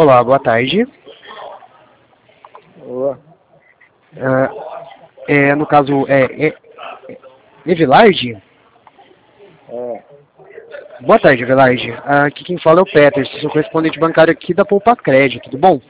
Olá, boa tarde. Olá. No caso, Everlarde? É. Boa tarde, Everlarde. Aqui quem fala é o Peter, sou correspondente bancário aqui da Poupa Crédito, tudo bom?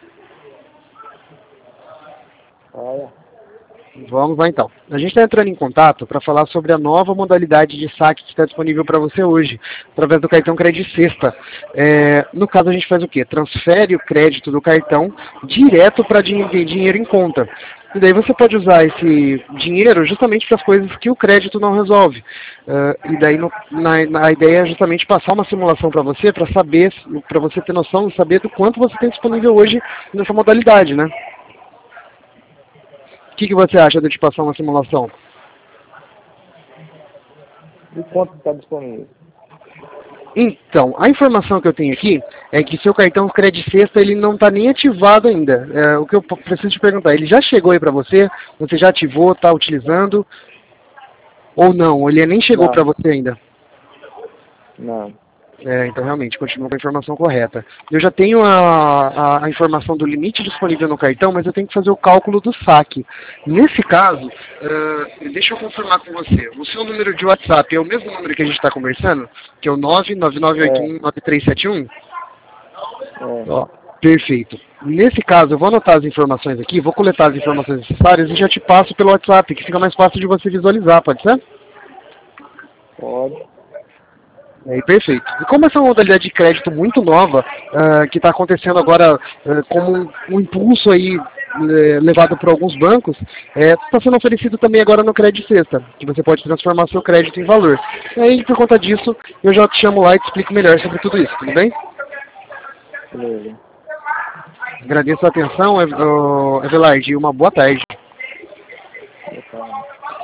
Olha. Vamos lá então. A gente está entrando em contato para falar sobre a nova modalidade de saque que está disponível para você hoje, através do cartão Crédito Sexta. No caso, a gente faz o quê? Transfere o crédito do cartão direto para dinheiro em conta. E daí você pode usar esse dinheiro justamente para as coisas que o crédito não resolve. E daí a ideia é justamente passar uma simulação para você ter noção, saber do quanto você tem disponível hoje nessa modalidade, né? O que você acha de te passar uma simulação? E quanto está disponível? Então, a informação que eu tenho aqui é que seu cartão Crédito Sexta ele não está nem ativado ainda. O que eu preciso te perguntar, ele já chegou aí para você? Você já ativou, está utilizando? Ou não? Ele nem chegou para você ainda? Não. Então, realmente, continua com a informação correta. Eu já tenho a informação do limite disponível no cartão, mas eu tenho que fazer o cálculo do saque. Nesse caso, deixa eu confirmar com você. O seu número de WhatsApp é o mesmo número que a gente está conversando? Que é o 999819371? Ó, perfeito. Nesse caso, eu vou anotar as informações aqui, vou coletar as informações necessárias e já te passo pelo WhatsApp, que fica mais fácil de você visualizar, pode ser? Pode. Perfeito. E como essa é uma modalidade de crédito muito nova, que está acontecendo agora como um impulso aí levado por alguns bancos, está sendo oferecido também agora no Crédito Sexta, que você pode transformar seu crédito em valor. E aí, por conta disso, eu já te chamo lá e te explico melhor sobre tudo isso, tudo bem? Beleza. Agradeço a atenção, Everlarde, e uma boa tarde. Boa tarde.